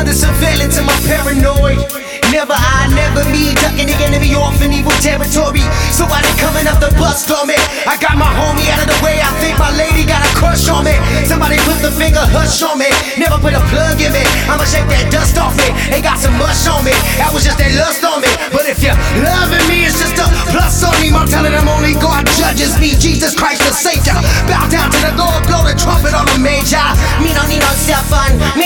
under surveillance and my paranoid. Never me, ducking the enemy off in evil territory. Somebody coming up the bus on me. I got my homie out of the way, I think my lady got a crush on me. Somebody put the finger hush on me. Never put a plug in me, I'ma shake that dust off me. Ain't got some mush on me, that was just that lust on me. But if you're loving me, it's just a plus on me. My